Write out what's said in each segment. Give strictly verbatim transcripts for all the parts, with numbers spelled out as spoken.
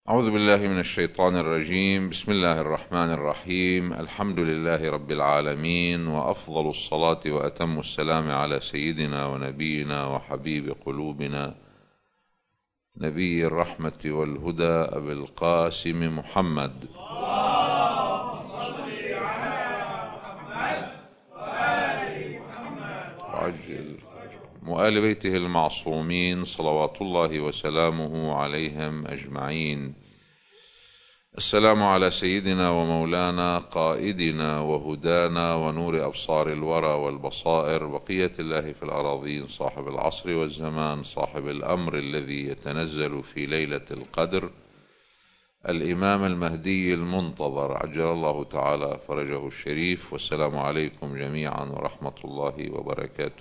أعوذ بالله من الشيطان الرجيم. بسم الله الرحمن الرحيم. الحمد لله رب العالمين، وأفضل الصلاة وأتم السلام على سيدنا ونبينا وحبيب قلوبنا نبي الرحمة والهدى أبي القاسم محمد. اللهم صل على محمد وآل محمد وعجل وآل بيته المعصومين صلوات الله وسلامه عليهم أجمعين. السلام على سيدنا ومولانا قائدنا وهدانا ونور أبصار الورى والبصائر، بقية الله في الأراضين، صاحب العصر والزمان، صاحب الأمر الذي يتنزل في ليلة القدر، الإمام المهدي المنتظر عجل الله تعالى فرجه الشريف. والسلام عليكم جميعا ورحمة الله وبركاته.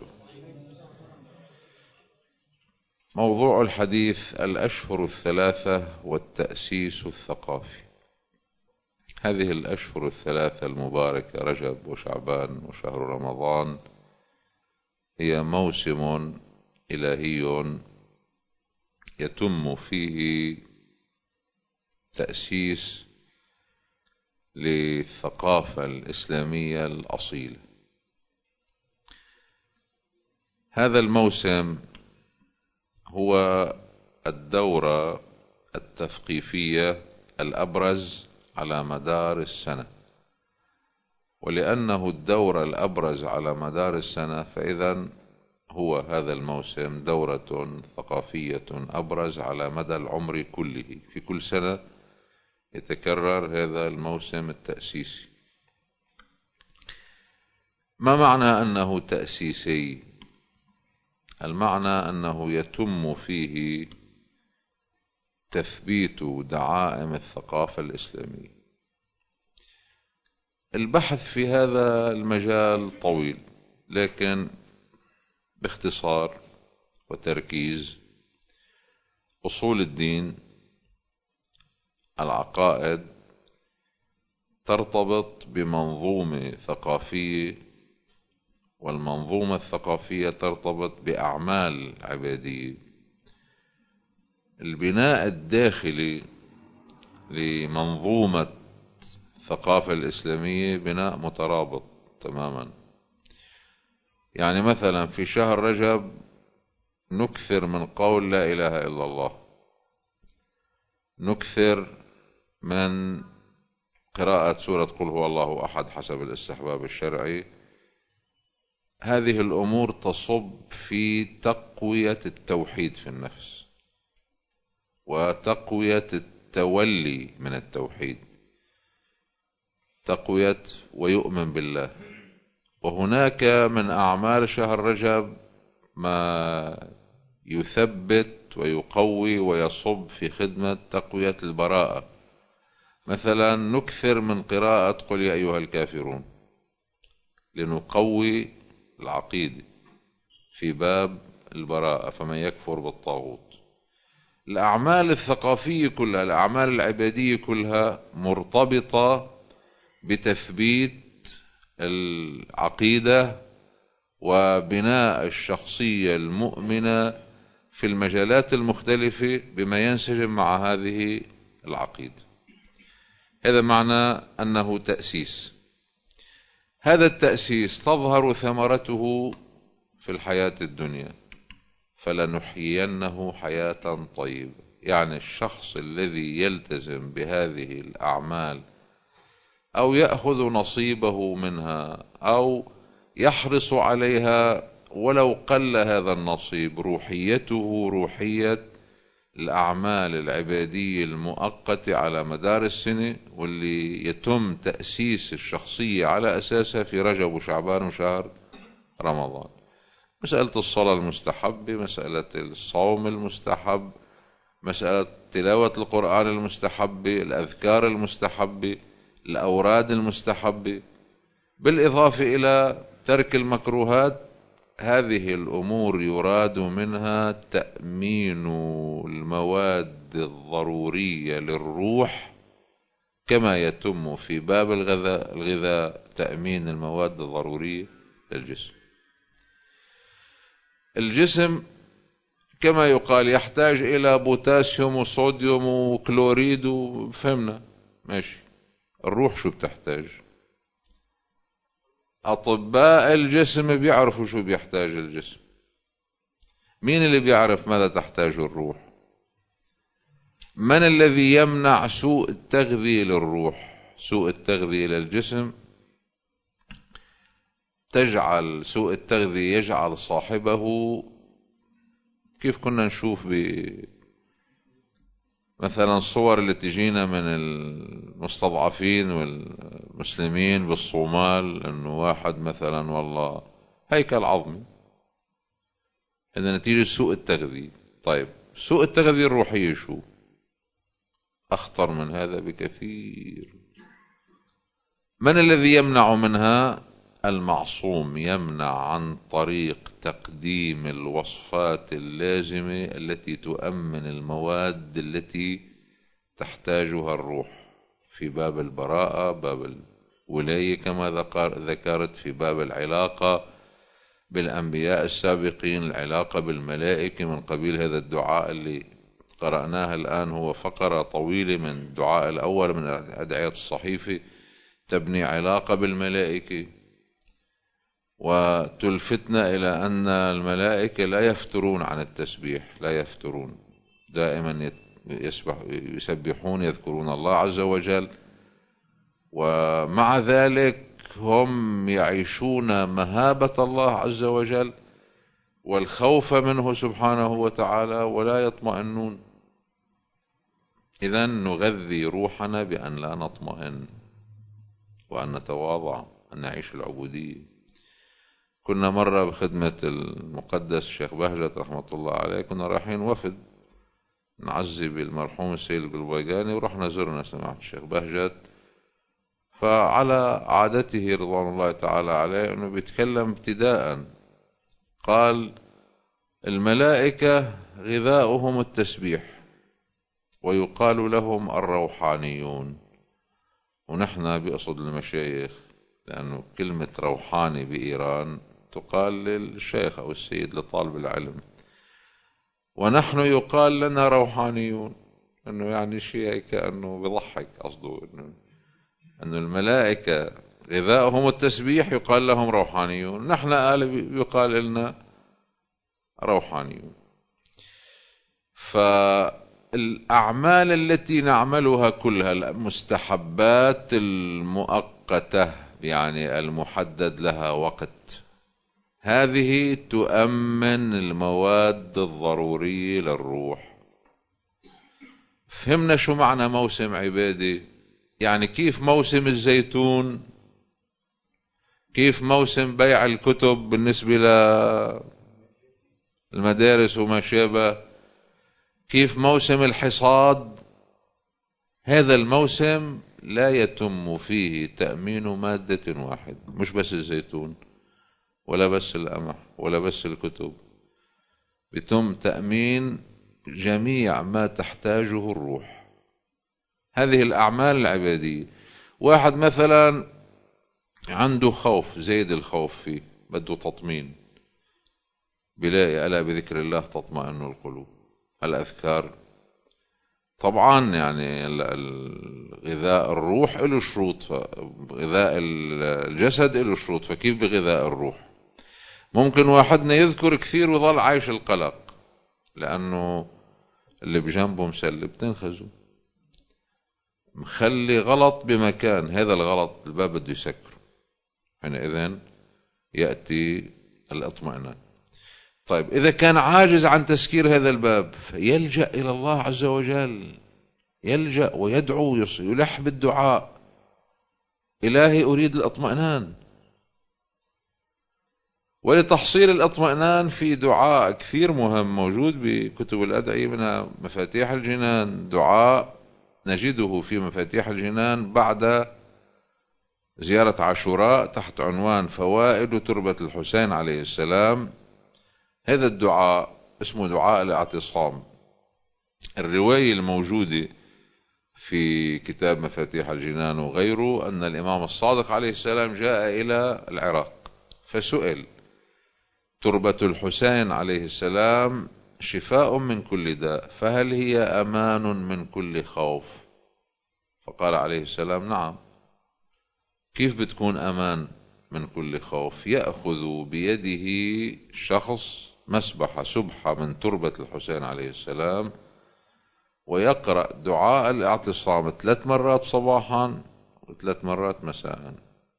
موضوع الحديث: الأشهر الثلاثة والتأسيس الثقافي. هذه الأشهر الثلاثة المباركة رجب وشعبان وشهر رمضان هي موسم إلهي يتم فيه تأسيس للثقافة الإسلامية الأصيلة. هذا الموسم هو الدورة التثقيفية الأبرز على مدار السنة، ولأنه الدورة الأبرز على مدار السنة فإذا هو هذا الموسم دورة ثقافية أبرز على مدى العمر كله. في كل سنة يتكرر هذا الموسم التأسيسي. ما معنى أنه تأسيسي؟ المعنى أنه يتم فيه تثبيت دعائم الثقافة الإسلامية. البحث في هذا المجال طويل، لكن باختصار وتركيز: أصول الدين، العقائد، ترتبط بمنظومة ثقافية، والمنظومة الثقافية ترتبط بأعمال عبادية. البناء الداخلي لمنظومة الثقافة الإسلامية بناء مترابط تماما. يعني مثلا في شهر رجب نكثر من قول لا إله إلا الله، نكثر من قراءة سورة قل هو الله أحد حسب الاستحباب الشرعي. هذه الأمور تصب في تقوية التوحيد في النفس وتقوية التولي من التوحيد، تقوية ويؤمن بالله. وهناك من أعمال شهر رجب ما يثبت ويقوي ويصب في خدمة تقوية البراءة. مثلا نكثر من قراءة قل يا أيها الكافرون لنقوي العقيدة في باب البراءة، فمن يكفر بالطاغوت. الأعمال الثقافية كلها، الأعمال العبادية كلها مرتبطة بتثبيت العقيدة وبناء الشخصية المؤمنة في المجالات المختلفة بما ينسجم مع هذه العقيدة. هذا معنى أنه تأسيس. هذا التأسيس تظهر ثمرته في الحياة الدنيا، فلنحيينه حياة طيبة. يعني الشخص الذي يلتزم بهذه الأعمال أو يأخذ نصيبه منها أو يحرص عليها ولو قل هذا النصيب، روحيته روحية الأعمال العبادية المؤقتة على مدار السنة، واللي يتم تأسيس الشخصية على أساسها في رجب وشعبان وشهر رمضان. مسألة الصلاة المستحبة، مسألة الصوم المستحب، مسألة تلاوة القرآن المستحبة، الأذكار المستحبة، الأوراد المستحبة، بالإضافة إلى ترك المكروهات. هذه الأمور يراد منها تأمين المواد الضرورية للروح، كما يتم في باب الغذاء الغذاء تأمين المواد الضرورية للجسم. الجسم كما يقال يحتاج إلى بوتاسيوم وصوديوم وكلوريد وفهمنا ماشي. الروح شو بتحتاج؟ أطباء الجسم بيعرفوا شو بيحتاج الجسم. مين اللي بيعرف ماذا تحتاج الروح؟ من الذي يمنع سوء التغذية للروح؟ سوء التغذية للجسم تجعل سوء التغذية يجعل صاحبه كيف كنا نشوف ب مثلا الصور اللي تجينا من المستضعفين والمسلمين بالصومال، انه واحد مثلا والله هيكل عظمي إذا نتيجة سوء التغذية. طيب سوء التغذية الروحية شو؟ أخطر من هذا بكثير. من الذي يمنع منها؟ المعصوم، يمنع عن طريق تقديم الوصفات اللازمة التي تؤمن المواد التي تحتاجها الروح في باب البراءة، باب الولاية كما ذكرت، في باب العلاقة بالأنبياء السابقين، العلاقة بالملائكة من قبيل هذا الدعاء اللي قرأناها الآن، هو فقرة طويلة من الدعاء الأول من أدعية الصحيفة تبني علاقة بالملائكة وتلفتنا إلى أن الملائكة لا يفترون عن التسبيح، لا يفترون، دائما يسبحون يذكرون الله عز وجل، ومع ذلك هم يعيشون مهابة الله عز وجل والخوف منه سبحانه وتعالى ولا يطمئنون. إذن نغذي روحنا بأن لا نطمئن وأن نتواضع، أن نعيش العبودية. كنا مرة بخدمة المقدس الشيخ بهجت رحمة الله عليه، كنا رايحين وفد نعزي بالمرحوم السيد القلبيقاني، ورحنا زرنا سماحة الشيخ بهجت، فعلى عادته رضوان الله تعالى عليه أنه بيتكلم ابتداء قال الملائكة غذاؤهم التسبيح ويقال لهم الروحانيون. ونحن بقصد المشايخ، لأنه كلمة روحاني بإيران تقال للشيخ أو السيد لطالب العلم، ونحن يقال لنا روحانيون، أنه يعني شيء كأنه بضحك قصده، أنه أن الملائكة غذاؤهم التسبيح يقال لهم روحانيون، نحن قال يقال لنا روحانيون. فالأعمال التي نعملها كلها المستحبات المؤقتة يعني المحدد لها وقت، هذه تؤمن المواد الضرورية للروح. فهمنا شو معنى موسم عبادي؟ يعني كيف موسم الزيتون، كيف موسم بيع الكتب بالنسبة للمدارس وما شابه، كيف موسم الحصاد، هذا الموسم لا يتم فيه تأمين مادة واحدة، مش بس الزيتون ولا بس القمح ولا بس الكتب، يتم تأمين جميع ما تحتاجه الروح. هذه الأعمال العبادية. واحد مثلا عنده خوف، زيد الخوف فيه، بده تطمين، بلاقي ألا بذكر الله تطمئن القلوب، الأذكار. طبعا يعني غذاء الروح له شروط، غذاء الجسد له شروط، فكيف بغذاء الروح؟ ممكن واحدنا يذكر كثير ويظل عايش القلق لأنه اللي بجنبه مسلب تنخزه، مخلي غلط بمكان، هذا الغلط الباب بده يسكره، حينئذ يأتي الاطمئنان. طيب إذا كان عاجز عن تسكير هذا الباب فيلجأ إلى الله عز وجل، يلجأ ويدعو، يلح بالدعاء، إلهي أريد الاطمئنان. ولتحصيل الاطمئنان في دعاء كثير مهم موجود بكتب الأدعية، منها مفاتيح الجنان، دعاء نجده في مفاتيح الجنان بعد زيارة عاشوراء تحت عنوان فوائد تربة الحسين عليه السلام. هذا الدعاء اسمه دعاء الاعتصام. الرواية الموجودة في كتاب مفاتيح الجنان وغيره أن الإمام الصادق عليه السلام جاء إلى العراق فسئل تربة الحسين عليه السلام شفاء من كل داء، فهل هي أمان من كل خوف؟ فقال عليه السلام نعم. كيف بتكون أمان من كل خوف؟ يأخذ بيده شخص مسبحة سبحة من تربة الحسين عليه السلام، ويقرأ دعاء الاعتصام ثلاث مرات صباحا وثلاث مرات مساء،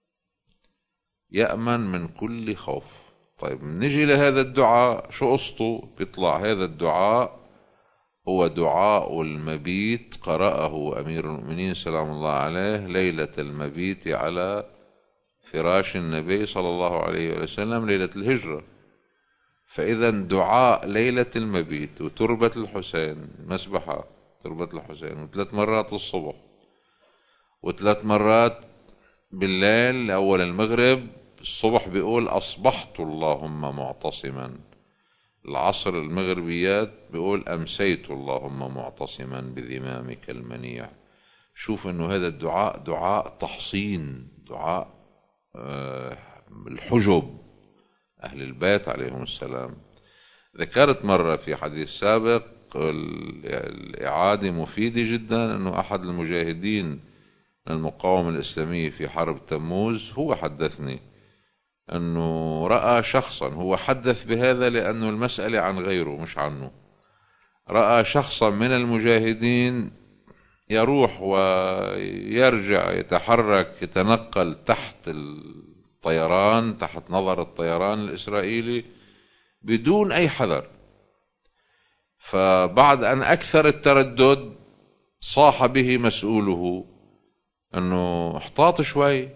يأمن من كل خوف. طيب نجي لهذا الدعاء، شو قصته؟ بيطلع هذا الدعاء هو دعاء المبيت، قرأه أمير المؤمنين سلام الله عليه ليلة المبيت على فراش النبي صلى الله عليه وسلم ليلة الهجرة. فإذا دعاء ليلة المبيت وتربة الحسين مسبحة تربة الحسين وثلاث مرات الصبح وثلاث مرات بالليل أول المغرب، الصبح بيقول أصبحت اللهم معتصما، العصر المغربيات بيقول أمسيت اللهم معتصما بذمامك المنيع. شوف أنه هذا الدعاء دعاء تحصين، دعاء الحجب أهل البيت عليهم السلام. ذكرت مرة في حديث سابق الإعادة مفيدة جدا، أنه أحد المجاهدين المقاومة الإسلامية في حرب تموز هو حدثني أنه رأى شخصا، هو حدث بهذا لأنه المسألة عن غيره مش عنه، رأى شخصا من المجاهدين يروح ويرجع يتحرك يتنقل تحت الطيران، تحت نظر الطيران الإسرائيلي بدون أي حذر. فبعد أن أكثر التردد صاح به مسؤوله أنه احتاط شوي،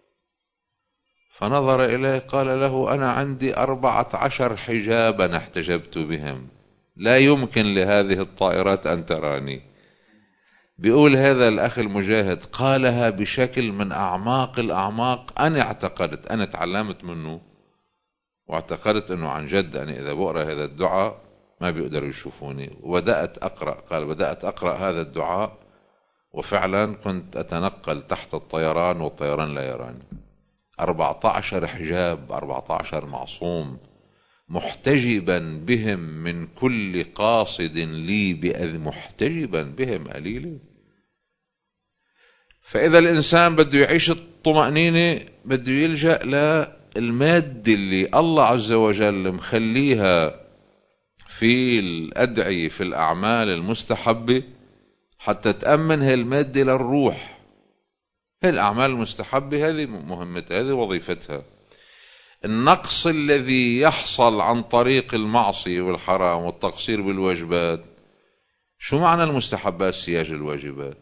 فنظر إليه قال له أنا عندي أربعة عشر حجابا احتجبت بهم، لا يمكن لهذه الطائرات أن تراني. بيقول هذا الأخ المجاهد قالها بشكل من أعماق الأعماق، أنا اعتقدت، أنا تعلمت منه واعتقدت أنه عن جد أنا إذا بقرأ هذا الدعاء ما بيقدروا يشوفوني. وبدأت أقرأ، قال بدأت أقرأ هذا الدعاء وفعلا كنت أتنقل تحت الطيران والطيران لا يراني. أربعة عشر حجاب، أربعة عشر معصوم، محتجبا بهم من كل قاصد لي بأذ، محتجبا بهم قليلا. فإذا الإنسان بده يعيش الطمأنينة بده يلجأ للمادة اللي الله عز وجل مخليها في الأدعية في الأعمال المستحبة حتى تأمن هاي المادة للروح. هاي الأعمال المستحبة هذه مهمتها، هذه وظيفتها. النقص الذي يحصل عن طريق المعصية والحرام والتقصير بالواجبات، شو معنى المستحبات؟ سياج الواجبات،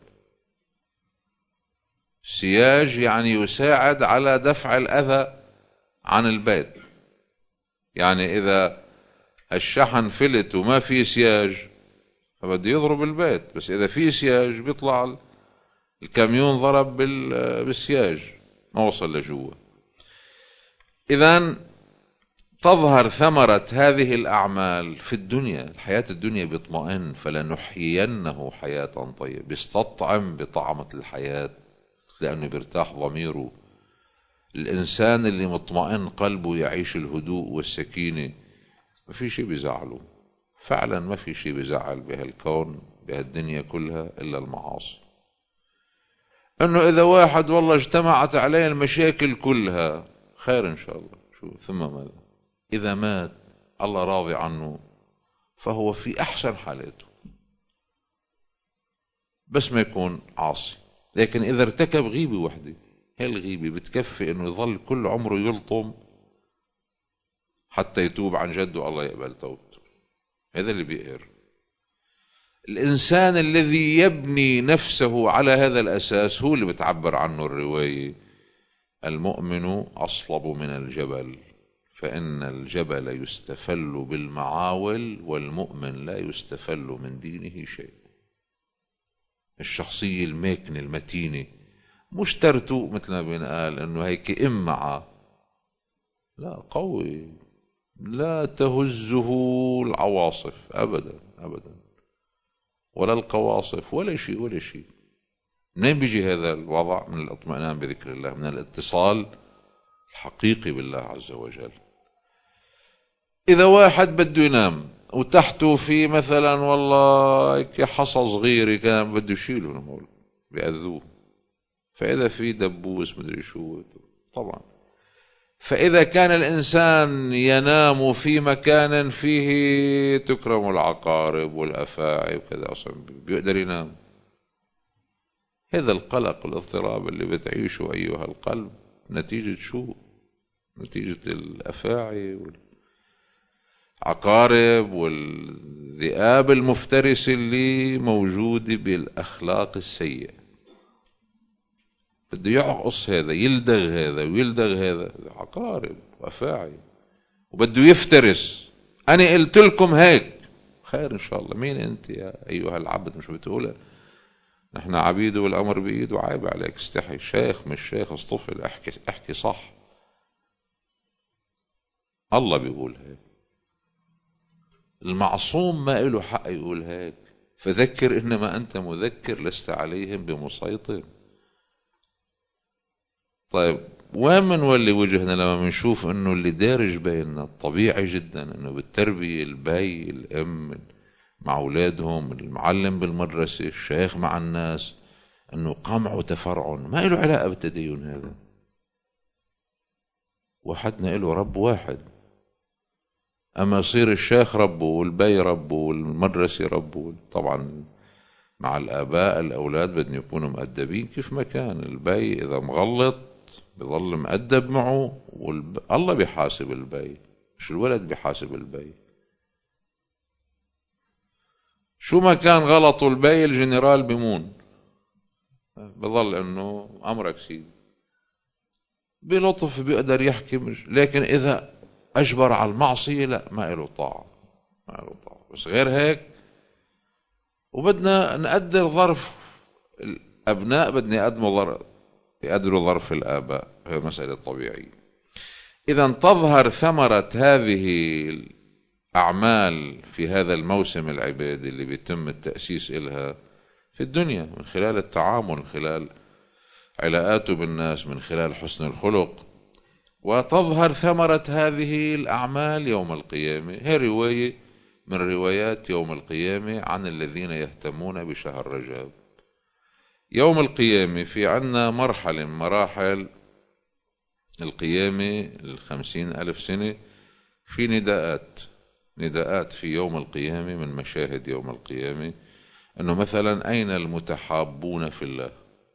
سياج يعني يساعد على دفع الأذى عن البيت. يعني إذا الشحن فلت وما في سياج فبده يضرب البيت، بس إذا في سياج بيطلع الكاميون ضرب بالسياج ما وصل لجوه. إذن تظهر ثمرة هذه الأعمال في الدنيا، الحياة الدنيا بيطمئن، فلنحيينه حياة طيبة، بيستطعم بطعمة الحياة لأنه بيرتاح ضميره. الإنسان اللي مطمئن قلبه يعيش الهدوء والسكينة، ما في شيء بيزعله، فعلا ما في شيء بيزعل بهالكون بهالدنيا كلها إلا المعاصي. أنه إذا واحد والله اجتمعت عليه المشاكل كلها خير إن شاء الله، شو ثم ماذا؟ إذا مات الله راضي عنه فهو في أحسن حالاته، بس ما يكون عاصي. لكن إذا ارتكب غيبة وحدة، هي الغيبة بتكفي إنه يظل كل عمره يلطم حتى يتوب عن جده الله يقبل توبته. هذا اللي بيقهر الإنسان الذي يبني نفسه على هذا الأساس. هو اللي بتعبر عنه الرواية المؤمن أصلب من الجبل، فإن الجبل يستفل بالمعاول والمؤمن لا يستفل من دينه شيء. الشخصية الماكنة المتينة مش ترتو مثل ما بنقال انه هيك امعة، لا، قوي لا تهزه العواصف ابدا ابدا، ولا القواصف ولا شيء ولا شيء. منين بيجي هذا الوضع؟ من الاطمئنان بذكر الله، من الاتصال الحقيقي بالله عز وجل. اذا واحد بده ينام وتحته في مثلا والله حصى صغير كان بده يشيله بيأذوه، فإذا في دبوس مدري شو طبعا. فإذا كان الإنسان ينام في مكان فيه تكرم العقارب والأفاعي وكذا أصلا بيقدر ينام. هذا القلق والاضطراب اللي بتعيشه أيها القلب نتيجة شو؟ نتيجة الأفاعي والعقارب والذئاب المفترسة اللي موجودة بالأخلاق السيئة. بده يعقص هذا يلدغ هذا ويلدغ هذا، عقارب وأفاعي، وبده يفترس. أنا قلت لكم هيك، خير إن شاء الله. مين أنت يا أيها العبد؟ مش بتقولها نحن عبيد والأمر بإيد وعيب عليك، استحي. شيخ مش شيخ، اصطفل، احكي احكي صح. الله بيقول هيك، المعصوم ما له حق يقول هيك. فذكر إنما أنت مذكر لست عليهم بمسيطر. طيب وين منولي وجهنا لما منشوف انه اللي دارج بيننا طبيعي جدا انه بالتربية البي الام مع اولادهم، المعلم بالمدرسة، الشيخ مع الناس، انه قمع وتفرع ما له علاقة بالتدين. هذا وحدنا له رب واحد. اما يصير الشيخ ربه والبي ربه والمدرسة ربه، طبعا مع الاباء الاولاد بدهم يكونوا مؤدبين كيف ما كان. البي اذا مغلط بظل مؤدب معه، والله بيحاسب البي مش الولد بيحاسب البي. شو ما كان غلطه البي الجنرال بيمون، بظل انه امرك سيدي بلطف بيقدر يحكي مش. لكن اذا اجبر على المعصية لا، ما له طاعة، ما له طاعة. بس غير هيك وبدنا نقدر ظرف الابناء، بدنا يقدموا ظرف يقدروا ظرف الآباء، هي مسألة طبيعية. إذا تظهر ثمرة هذه الأعمال في هذا الموسم العبادي اللي بيتم التأسيس إلها في الدنيا من خلال التعامل، من خلال علاقاته بالناس، من خلال حسن الخلق. وتظهر ثمرة هذه الأعمال يوم القيامة. هي رواية من روايات يوم القيامة عن الذين يهتمون بشهر رجب. يوم القيامة في عنا مرحلة من مراحل القيامة الخمسين ألف سنة، في نداءات نداءات في يوم القيامة. من مشاهد يوم القيامة أنه مثلا أين المتحابون في الله،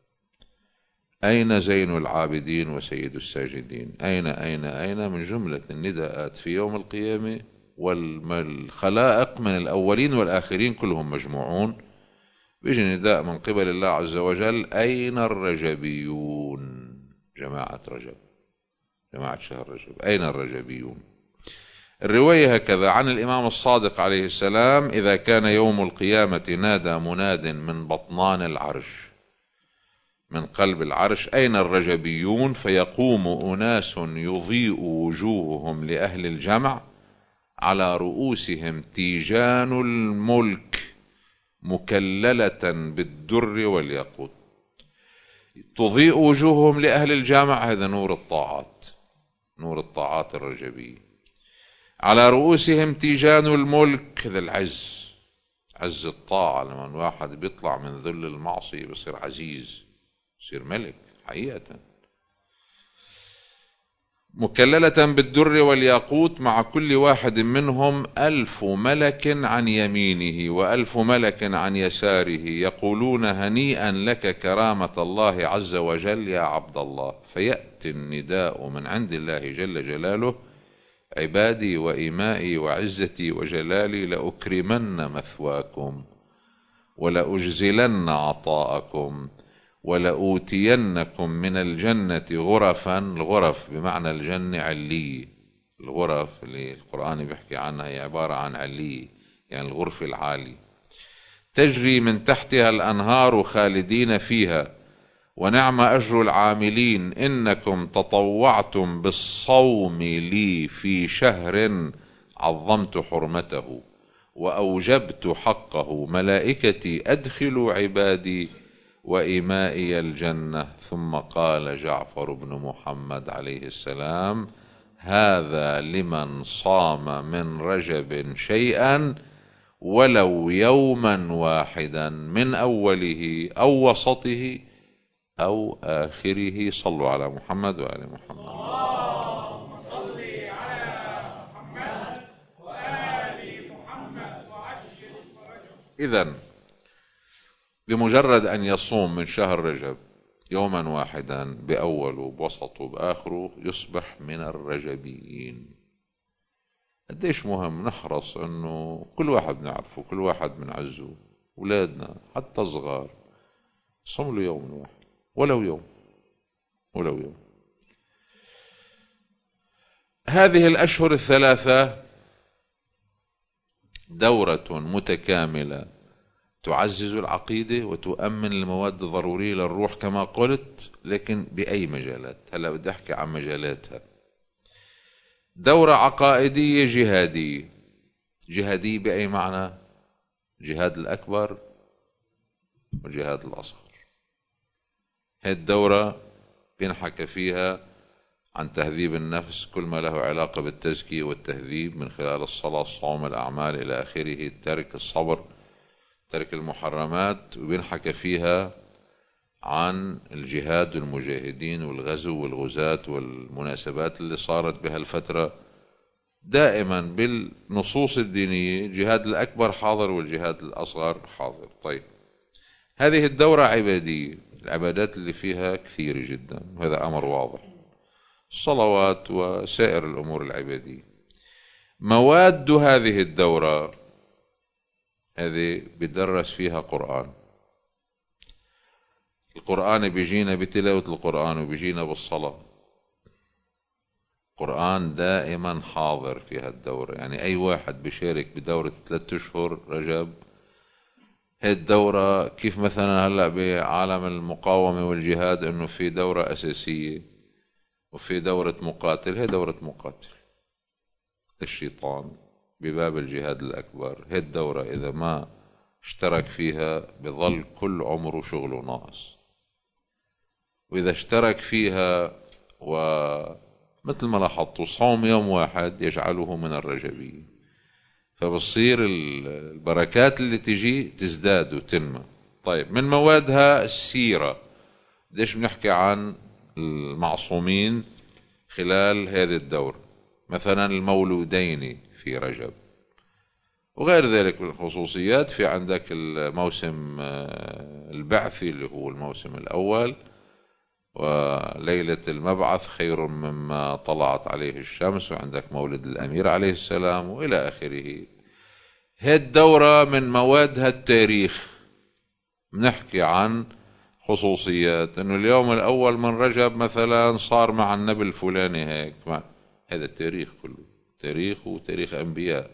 أين زين العابدين وسيد الساجدين، أين أين أين من جملة النداءات في يوم القيامة. والخلائق من الأولين والآخرين كلهم مجموعون، بيجي نداء من قبل الله عز وجل: أين الرجبيون؟ جماعة رجب، جماعة شهر رجب، أين الرجبيون؟ الرواية هكذا عن الإمام الصادق عليه السلام: إذا كان يوم القيامة نادى مناد من بطنان العرش، من قلب العرش: أين الرجبيون؟ فيقوم أناس يضيء وجوههم لأهل الجمع، على رؤوسهم تيجان الملك مكللة بالدر والياقوت. تضيء وجوههم لأهل الجامع، هذا نور الطاعات، نور الطاعات الرجبية. على رؤوسهم تيجان الملك، هذا العز، عز الطاعة. لما الواحد بيطلع من ذل المعصية بصير عزيز، بصير ملك حقيقة. مكللة بالدر والياقوت، مع كل واحد منهم ألف ملك عن يمينه وألف ملك عن يساره، يقولون: هنيئا لك كرامة الله عز وجل يا عبد الله. فيأتي النداء من عند الله جل جلاله: عبادي وإمائي وعزتي وجلالي لأكرمن مثواكم ولأجزلن عطاءكم ولأوتينكم من الجنة غرفا. الغرف بمعنى الجنة علية، الغرف اللي القرآن بيحكي عنها هي عبارة عن علية، يعني الغرفة العالية، تجري من تحتها الأنهار خالدين فيها، ونعم أجر العاملين. إنكم تطوعتم بالصوم لي في شهر عظمت حرمته وأوجبت حقه، ملائكتي أدخلوا عبادي وإمائي الجنة. ثم قال جعفر بن محمد عليه السلام: هذا لمن صام من رجب شيئا ولو يوما واحدا من أوله أو وسطه أو آخره. صلوا على محمد وآل محمد. اللهم صل على محمد وآل محمد وعجل فرجه. إذن بمجرد أن يصوم من شهر رجب يوما واحدا بأوله بوسطه بآخره يصبح من الرجبيين. قديش مهم نحرص أنه كل واحد نعرفه، كل واحد بنعزه، أولادنا حتى صغار، صوم له يوم واحد ولو يوم ولو يوم. هذه الأشهر الثلاثة دورة متكاملة تعزز العقيدة وتؤمن المواد الضرورية للروح كما قلت، لكن بأي مجالات؟ هلا بدي أحكي عن مجالاتها. دورة عقائدية جهادية. جهادية بأي معنى؟ جهاد الأكبر وجهاد الأصغر. هذه الدورة بينحكى فيها عن تهذيب النفس، كل ما له علاقة بالتزكية والتهذيب من خلال الصلاة، الصوم، الأعمال إلى آخره، الترك، الصبر، ترك المحرمات. وبينحكى فيها عن الجهاد والمجاهدين والغزو والغزاة والمناسبات اللي صارت بهالفترة. دائما بالنصوص الدينية جهاد الأكبر حاضر والجهاد الأصغر حاضر. طيب، هذه الدورة عبادية، العبادات اللي فيها كثيرة جدا وهذا أمر واضح، الصلوات وسائر الأمور العبادية. مواد هذه الدورة هذه بدرس فيها قرآن. القرآن بيجينا بتلاوة القرآن وبيجينا بالصلاة. القرآن دائما حاضر في هالدورة، يعني أي واحد بيشارك بدورة ثلاثة أشهر رجب. هي الدورة كيف مثلا هلأ بعالم المقاومة والجهاد إنه في دورة أساسية وفي دورة مقاتل. هي دورة مقاتل الشيطان بباب الجهاد الأكبر. هي الدورة إذا ما اشترك فيها بظل كل عمره شغله ناقص، وإذا اشترك فيها ومثل ما لاحظتوا صوم يوم واحد يجعله من الرجبية، فبصير البركات اللي تجي تزداد وتنمى. طيب، من موادها السيرة. ليش بنحكي عن المعصومين خلال هذه الدورة؟ مثلا المولودين في رجب وغير ذلك من الخصوصيات. في عندك الموسم البعثي اللي هو الموسم الأول، وليلة المبعث خير مما طلعت عليه الشمس، وعندك مولد الأمير عليه السلام وإلى آخره. هذه الدورة من موادها التاريخ. بنحكي عن خصوصيات انه اليوم الاول من رجب مثلا صار مع النبي الفلاني هيك. هذا التاريخ كله تاريخ وتاريخ انبياء.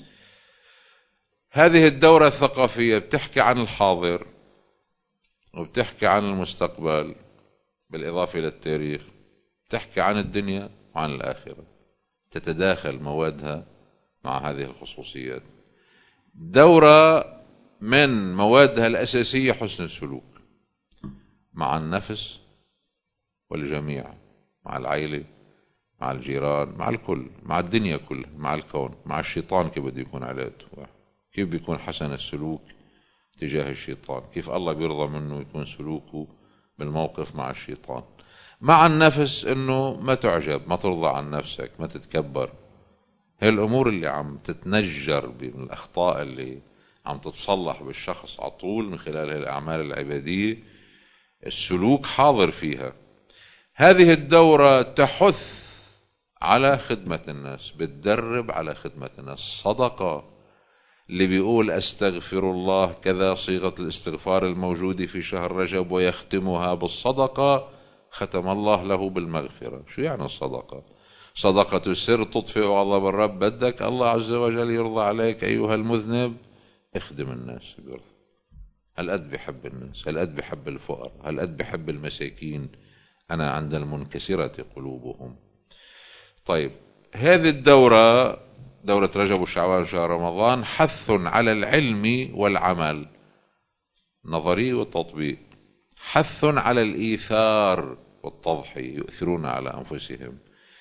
هذه الدورة الثقافية بتحكي عن الحاضر وبتحكي عن المستقبل بالاضافة الى التاريخ، بتحكي عن الدنيا وعن الاخرة، تتداخل موادها مع هذه الخصوصيات. دورة من موادها الاساسية حسن السلوك مع النفس والجميع، مع العائلة، مع الجيران، مع الكل، مع الدنيا كلها، مع الكون، مع الشيطان. كيف بده يكون علاقته؟ كيف بيكون حسن السلوك تجاه الشيطان؟ كيف الله بيرضى منه يكون سلوكه بالموقف مع الشيطان؟ مع النفس انه ما تعجب، ما ترضى عن نفسك، ما تتكبر. هي الامور اللي عم تتنجر بالاخطاء اللي عم تتصلح بالشخص على طول من خلال الاعمال العبادية، السلوك حاضر فيها. هذه الدورة تحث على خدمة الناس، بتدرب على خدمة الناس. صدقة اللي بيقول أستغفر الله كذا صيغة الاستغفار الموجودة في شهر رجب ويختمها بالصدقة، ختم الله له بالمغفرة. شو يعني الصدقة؟ صدقة السر تطفئ غضب الرب. بدك الله عز وجل يرضى عليك أيها المذنب، اخدم الناس بيرضى. هالقد بحب الناس، هالقد بحب الفقراء، هالقد بحب المساكين. أنا عند المنكسرة قلوبهم. طيب، هذه الدورة دورة رجب وشعبان وشهر رمضان حث على العلم والعمل، نظري والتطبيق. حث على الإيثار والتضحية، يؤثرون على أنفسهم.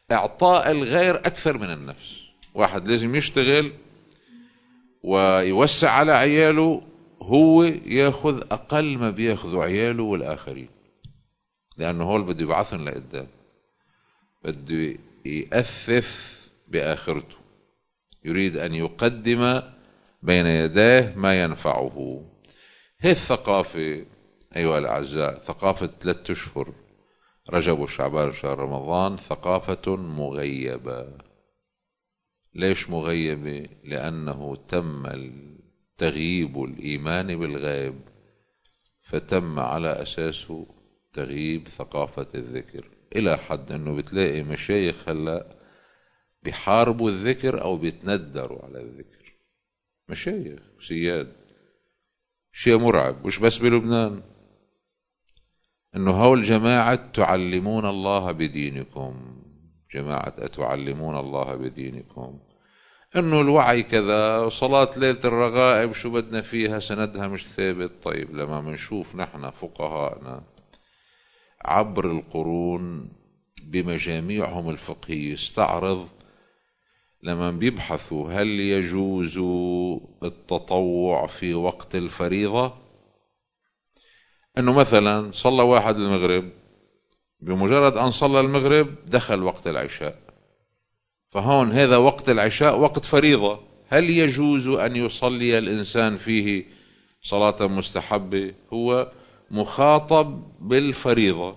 إعطاء الغير أكثر من النفس. واحد لازم يشتغل ويوسع على عياله، هو ياخذ أقل ما بياخذوا عياله والآخرين، لأنه هو اللي بده يبعثهم لقدام، بده يأثث بآخرته، يريد أن يقدم بين يديه ما ينفعه. هي الثقافة أيها الأعزاء، ثقافة ثلاثة أشهر رجب وشعبان وشهر رمضان، ثقافة مغيبة. ليش مغيبة؟ لأنه تم تغييب الإيمان بالغيب، فتم على أساسه تغييب ثقافة الذكر، إلى حد أنه بتلاقي مشايخ هلأ بيحاربوا الذكر أو بيتندروا على الذكر، مشايخ سياد. شيء مرعب، مش بس بلبنان، أنه هول جماعة تعلمون الله بدينكم، جماعة أتعلمون الله بدينكم، أنه الوعي كذا، صلاة ليلة الرغائب شو بدنا فيها، سندها مش ثابت. طيب لما منشوف نحن فقهاءنا عبر القرون بمجاميعهم الفقهية استعرض لما بيبحثوا هل يجوز التطوع في وقت الفريضة، أنه مثلا صلى واحد المغرب، بمجرد أن صلى المغرب دخل وقت العشاء، فهون هذا وقت العشاء وقت فريضة، هل يجوز أن يصلي الإنسان فيه صلاة مستحبة؟ هو مخاطب بالفريضة،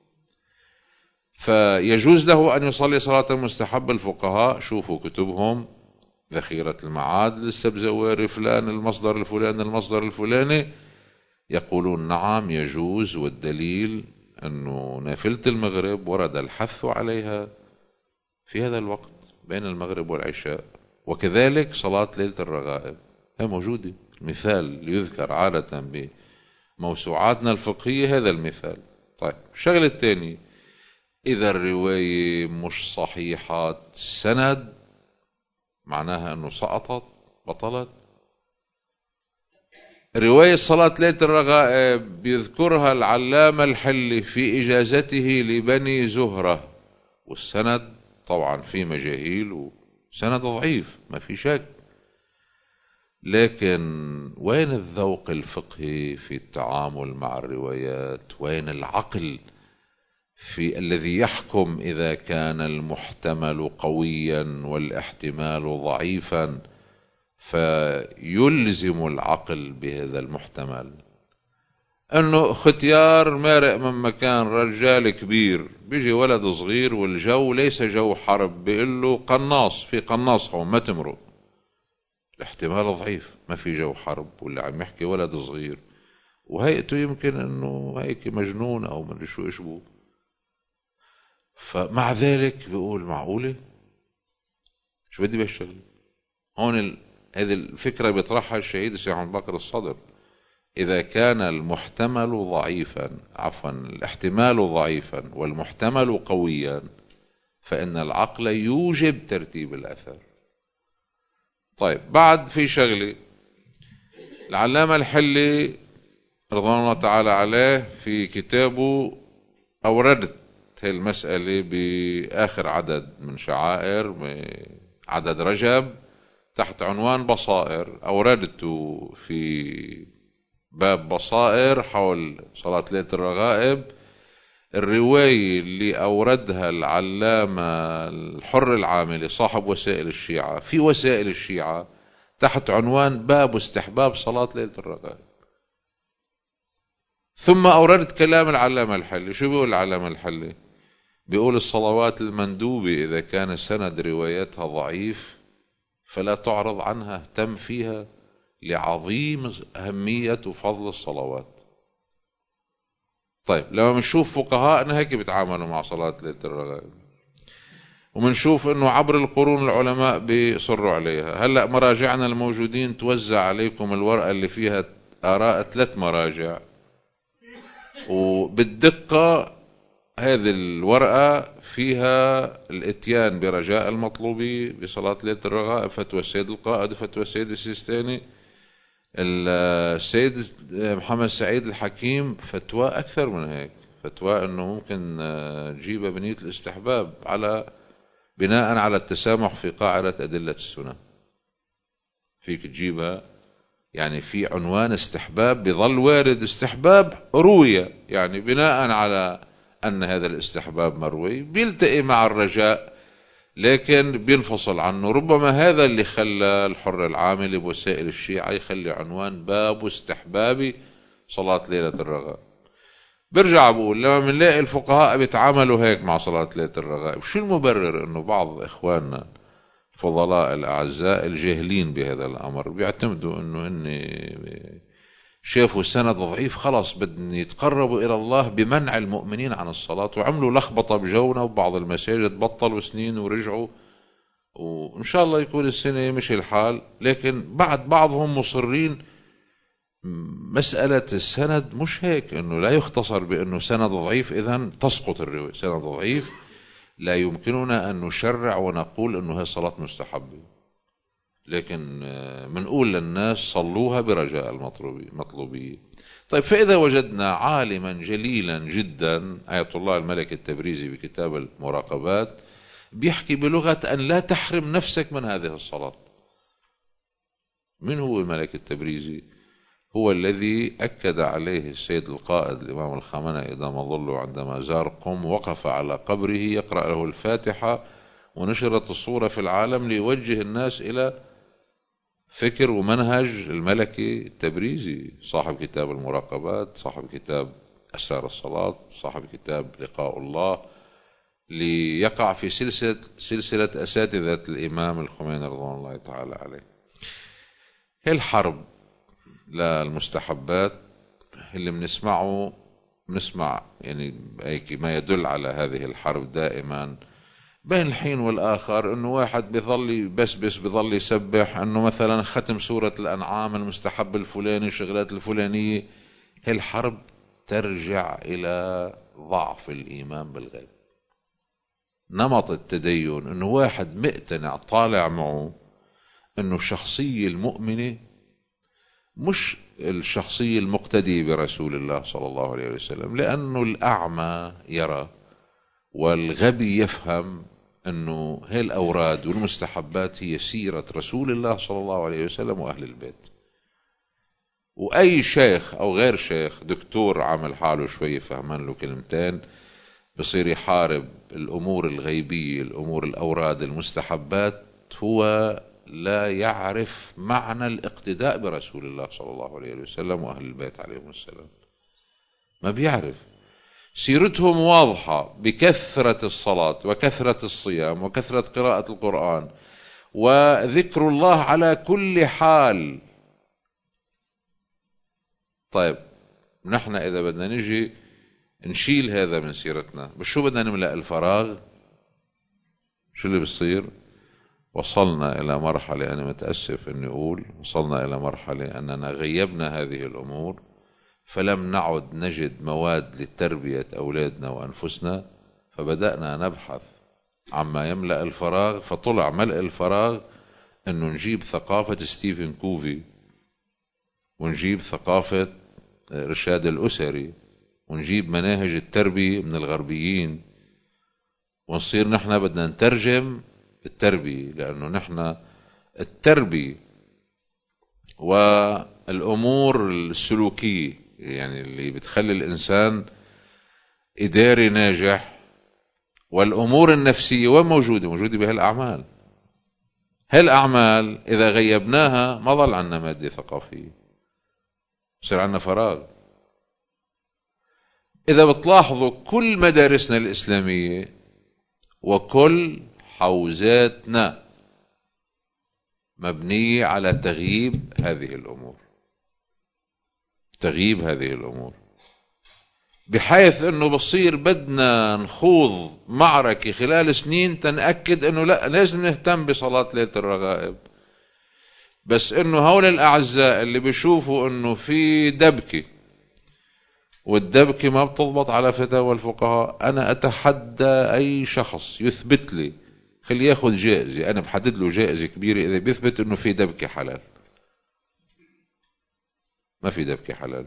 فيجوز له أن يصلي صلاة مستحبة. الفقهاء شوفوا كتبهم، ذخيرة المعاد للسبزواري فلان، المصدر الفلاني المصدر الفلاني، يقولون نعم يجوز، والدليل أنه نافلة المغرب ورد الحث عليها في هذا الوقت بين المغرب والعشاء، وكذلك صلاة ليلة الرغائب هي موجودة. مثال يذكر عادة بموسوعاتنا الفقهية هذا المثال. طيب الشغلة الثانية، إذا الرواية مش صحيحة سند، معناها أنه سقطت، بطلت. رواية صلاة ليلة الرغائب بيذكرها العلامة الحلي في إجازته لبني زهرة، والسند طبعا في مجاهيل وسند ضعيف ما في شك، لكن وين الذوق الفقهي في التعامل مع الروايات؟ وين العقل في الذي يحكم إذا كان المحتمل قويا والاحتمال ضعيفا، فيلزم العقل بهذا المحتمل؟ أنه ختيار مارق من مكان، رجال كبير بيجي ولد صغير والجو ليس جو حرب، بيقول له قناص، في قناص هون ما تمرق، الاحتمال ضعيف، ما في جو حرب، واللي عم يحكي ولد صغير وهيئته يمكن أنه هيك مجنون أو من شو إشبه. فمع ذلك بيقول معقولة شو بدي بهالشغل؟ هون ال... هذه الفكرة بيطرحها الشهيد الشيخ محمد باقر الصدر، إذا كان المحتمل ضعيفا، عفوا الاحتمال ضعيفا والمحتمل قويا، فإن العقل يوجب ترتيب الأثر. طيب بعد في شغلة، العلامة الحلي رضوان الله تعالى عليه في كتابه أوردت هذه المسألة بآخر عدد من شعائر عدد رجب تحت عنوان بصائر، أوردته في باب بصائر حول صلاة ليلة الرغائب الرواية اللي أوردها العلامة الحر العاملي صاحب وسائل الشيعة في وسائل الشيعة تحت عنوان باب استحباب صلاة ليلة الرغائب. ثم أوردت كلام العلامة الحلي. شو بيقول العلامة الحلي؟ بيقول الصلوات المندوبة إذا كان سند روايتها ضعيف فلا تعرض عنها، اهتم فيها لعظيم أهمية وفضل الصلوات. طيب لما منشوف فقهاءنا هيك بيتعاملوا مع صلاة ليلة الرغائب، ومنشوف انه عبر القرون العلماء بيصروا عليها. هلأ مراجعنا الموجودين توزع عليكم الورقة اللي فيها آراء ثلاث مراجع، وبالدقة هذه الورقة فيها الاتيان برجاء المطلوبي بصلاة ليلة الرغائب، فتوى السيد القائد وفتوى السيد السيستاني. السيد محمد سعيد الحكيم فتوى أكثر من هيك، فتوى أنه ممكن تجيبها بنية الاستحباب على بناء على التسامح في قاعدة أدلة السنة. فيك تجيبها يعني في عنوان استحباب، بظل وارد استحباب روية، يعني بناء على أن هذا الاستحباب مروي بيلتقي مع الرجاء لكن بينفصل عنه. ربما هذا اللي خلى الحر العامل بوسائل الشيعة يخلي عنوان باب استحباب صلاة ليلة الرغائب. برجع بقول لما بنلاقي الفقهاء بيتعاملوا هيك مع صلاة ليلة الرغائب، شو المبرر انه بعض اخواننا الفضلاء الاعزاء الجاهلين بهذا الامر بيعتمدوا انه هن شافوا سند ضعيف خلص بدهم يتقربوا الى الله بمنع المؤمنين عن الصلاة، وعملوا لخبطة بجونا وبعض المساجد بطلوا سنين ورجعوا، وان شاء الله يكون السنة يمشي الحال. لكن بعد بعضهم مصرين مسألة السند مش هيك، انه لا يختصر بانه سند ضعيف اذن تسقط الرواية. سند ضعيف لا يمكننا ان نشرع ونقول انه هي صلاة مستحبة، لكن منقول للناس صلوها برجاء المطلوبية. طيب، فإذا وجدنا عالما جليلا جدا آية الله الملك التبريزي بكتاب المراقبات بيحكي بلغة أن لا تحرم نفسك من هذه الصلاة. من هو الملك التبريزي؟ هو الذي أكد عليه السيد القائد الإمام الخامنئي إدام ظله عندما زار قم، وقف على قبره يقرأ له الفاتحة، ونشرت الصورة في العالم ليوجه الناس إلى فكر ومنهج الملكي التبريزي، صاحب كتاب المراقبات، صاحب كتاب أسرار الصلاة، صاحب كتاب لقاء الله، ليقع في سلسلة, سلسلة أساتذة الإمام الخميني رضوان الله تعالى عليه. هي الحرب للمستحبات اللي بنسمعه بنسمع يعني ما يدل على هذه الحرب دائما بين الحين والآخر، انه واحد بيظل بس بس بيظل يسبح انه مثلا ختم سورة الأنعام المستحب الفلاني، شغلات الفلانية. هي الحرب ترجع إلى ضعف الإيمان بالغيب. نمط التدين انه واحد مقتنع طالع معه انه الشخصية المؤمنة مش الشخصية المقتدية برسول الله صلى الله عليه وسلم، لأنه الأعمى يرى والغبي يفهم أنه هي الأوراد والمستحبات هي سيرة رسول الله صلى الله عليه وسلم وأهل البيت. وأي شيخ أو غير شيخ دكتور عمل حاله شوي فهمان له كلمتين بصير يحارب الأمور الغيبية، الأمور الأوراد المستحبات، هو لا يعرف معنى الاقتداء برسول الله صلى الله عليه وسلم وأهل البيت عليهم السلام. ما بيعرف. سيرتهم واضحة بكثرة الصلاة وكثرة الصيام وكثرة قراءة القرآن وذكر الله على كل حال. طيب، نحن إذا بدنا نجي نشيل هذا من سيرتنا، بس شو بدنا نملأ الفراغ؟ شو اللي بصير؟ وصلنا إلى مرحلة، أنا متأسف أني أقول وصلنا إلى مرحلة أننا غيبنا هذه الأمور، فلم نعد نجد مواد لتربية أولادنا وأنفسنا، فبدأنا نبحث عما يملأ الفراغ. فطلع ملء الفراغ أنه نجيب ثقافة ستيفن كوفي، ونجيب ثقافة رشاد الأسري، ونجيب مناهج التربية من الغربيين، ونصير نحن بدنا نترجم التربية، لأنه نحن التربية والأمور السلوكية يعني اللي بتخلي الإنسان إداري ناجح، والأمور النفسية وموجودة موجودة بهالأعمال. هالأعمال إذا غيبناها ما ظل عنا مادة ثقافية، يصير عنا فراغ. إذا بتلاحظوا كل مدارسنا الإسلامية وكل حوزاتنا مبنية على تغييب هذه الأمور، تغييب هذه الأمور، بحيث أنه بصير بدنا نخوض معركة خلال سنين تنأكد أنه لا لازم نهتم بصلاة ليلة الرغائب. بس أنه هؤلاء الأعزاء اللي بيشوفوا أنه في دبكة، والدبكة ما بتضبط على فتاوى الفقهاء، أنا أتحدى أي شخص يثبت لي، خلي ياخذ جائزة، أنا بحدد له جائزة كبيرة إذا بيثبت أنه في دبكة حلال. ما في دبكة حلال،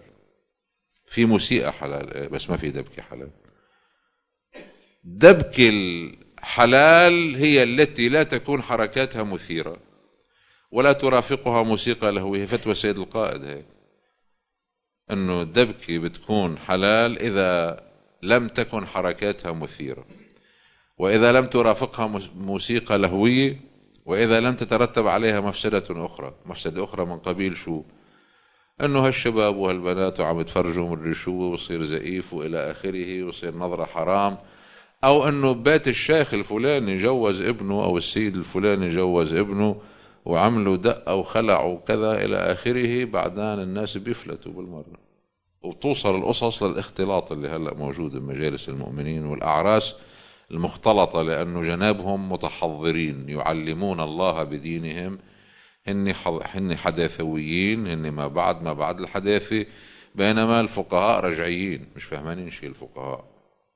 في موسيقى حلال بس ما في دبكة حلال. دبكة حلال هي التي لا تكون حركاتها مثيرة ولا ترافقها موسيقى لهوية. فتوى سيد القائد هيك، انه الدبكة بتكون حلال اذا لم تكن حركاتها مثيرة، واذا لم ترافقها موسيقى لهوية، واذا لم تترتب عليها مفسدة اخرى. مفسدة اخرى من قبيل شو؟ انه هالشباب وهالبنات عم يتفرجوا من الرشوة ويصير زئيف والى اخره، ويصير نظرة حرام، او انه بيت الشيخ الفلاني جوز ابنه، او السيد الفلاني جوز ابنه وعملوا دقة وخلعوا كذا الى اخره. بعدين الناس بيفلتوا بالمرة، وتوصل القصص للاختلاط اللي هلأ موجود بمجالس المؤمنين والأعراس المختلطة، لأنه جنابهم متحضرين يعلمون الله بدينهم. هن هن حداثويين، هن ما بعد ما بعد الحداثة، بينما الفقهاء رجعيين مش فاهمين شيء. الفقهاء